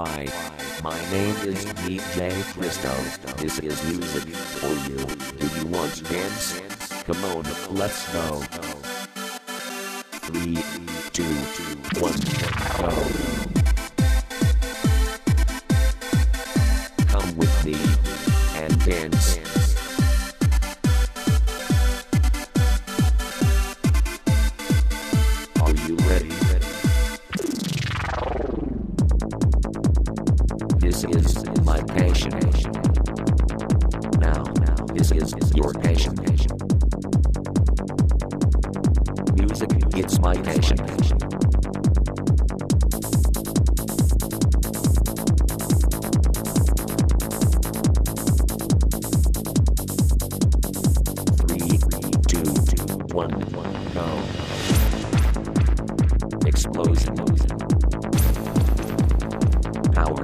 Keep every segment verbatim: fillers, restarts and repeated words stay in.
Hi, my name is D J Cristo. This is music for you. Do you want to dance? Come on, let's go. Three, two, one, go. Come with me and dance. Are you ready? This is my passion. Now, this is your passion. Music, it's my passion. Three, two, one, go. Explosion. Power.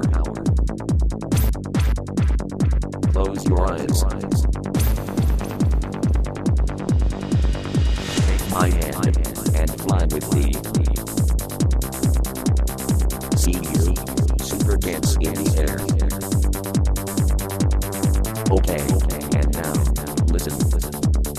Close your eyes. Take my hand and fly with me. See you, super dance in the air. Okay, and now, listen, listen.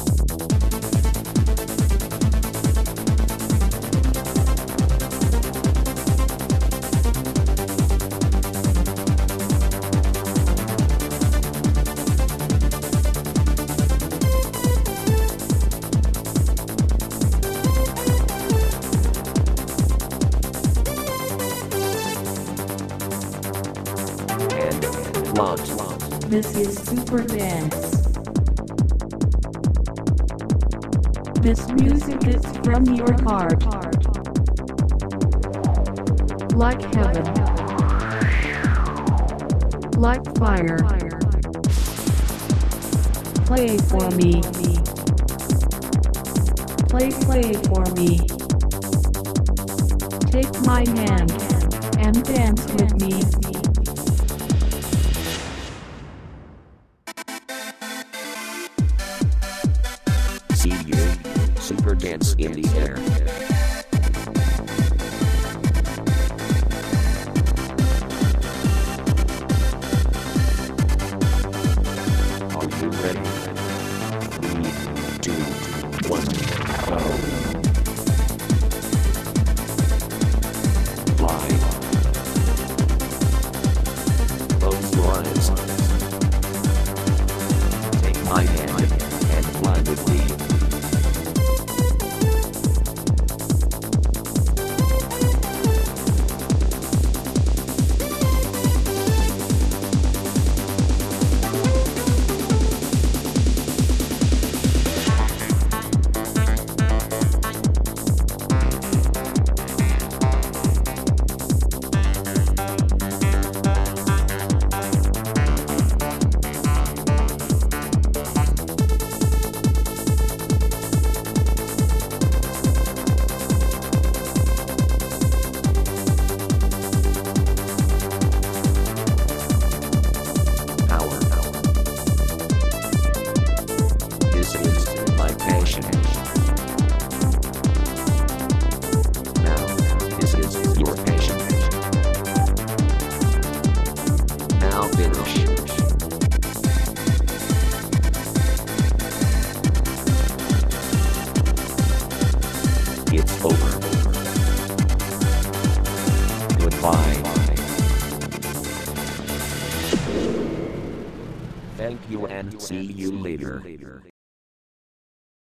Launch. This is Super Dance. This music is from your heart. Like heaven. Like fire. Play for me. Play, play for me. Take my hand and dance with me. See you, super dance in the air. Are you ready? Three, two, one, go. Fly. Close your eyes. Take my hand and fly with me. It's over. Goodbye. Thank you and see you later.